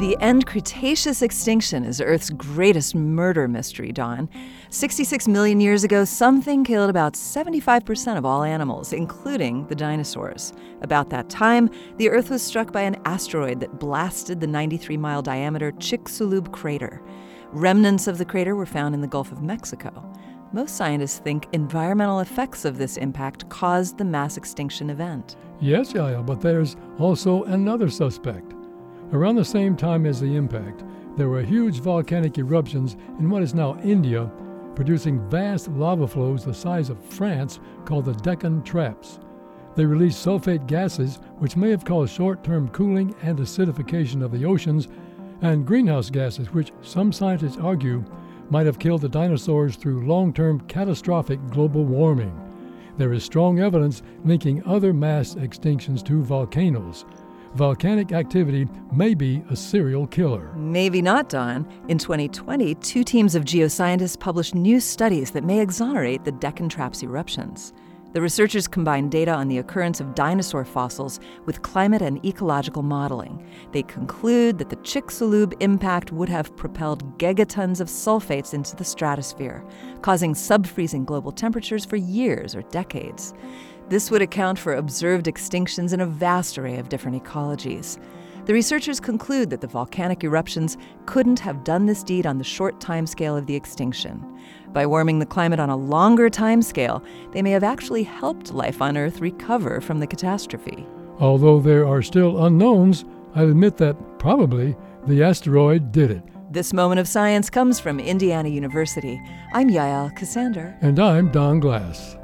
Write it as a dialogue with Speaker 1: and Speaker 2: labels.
Speaker 1: The end Cretaceous extinction is Earth's greatest murder mystery, Dawn. 66 million years ago, something killed about 75% of all animals, including the dinosaurs. About that time, the Earth was struck by an asteroid that blasted the 93-mile diameter Chicxulub crater. Remnants of the crater were found in the Gulf of Mexico. Most scientists think environmental effects of this impact caused the mass extinction event.
Speaker 2: Yes, Yaya, but there's also another suspect. Around the same time as the impact, there were huge volcanic eruptions in what is now India, producing vast lava flows the size of France called the Deccan Traps. They released sulfate gases, which may have caused short-term cooling and acidification of the oceans, and greenhouse gases, which some scientists argue might have killed the dinosaurs through long-term catastrophic global warming. There is strong evidence linking other mass extinctions to volcanoes. Volcanic activity may be a serial killer.
Speaker 1: Maybe not, Don. In 2020, two teams of geoscientists published new studies that may exonerate the Deccan Traps eruptions. The researchers combined data on the occurrence of dinosaur fossils with climate and ecological modeling. They conclude that the Chicxulub impact would have propelled gigatons of sulfates into the stratosphere, causing sub-freezing global temperatures for years or decades. This would account for observed extinctions in a vast array of different ecologies. The researchers conclude that the volcanic eruptions couldn't have done this deed on the short timescale of the extinction. By warming the climate on a longer timescale, they may have actually helped life on Earth recover from the catastrophe.
Speaker 2: Although there are still unknowns, I admit that probably the asteroid did it.
Speaker 1: This moment of science comes from Indiana University. I'm Yael Ksander.
Speaker 2: And I'm Don Glass.